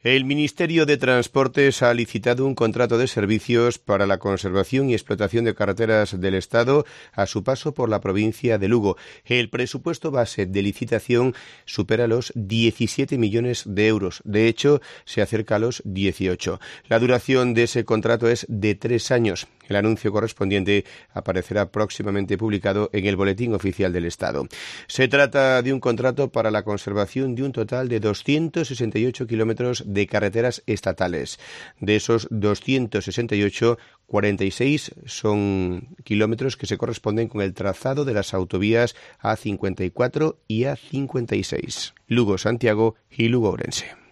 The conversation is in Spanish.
El Ministerio de Transportes ha licitado un contrato de servicios para la conservación y explotación de carreteras del Estado a su paso por la provincia de Lugo. El presupuesto base de licitación supera los 17 millones de euros. De hecho, se acerca a los 18. La duración de ese contrato es de 3 años. El anuncio correspondiente aparecerá próximamente publicado en el Boletín Oficial del Estado. Se trata de un contrato para la conservación de un total de 268 kilómetros de carreteras estatales. De esos 268, 46 son kilómetros que se corresponden con el trazado de las autovías A54 y A56. Lugo-Santiago y Lugo-Ourense.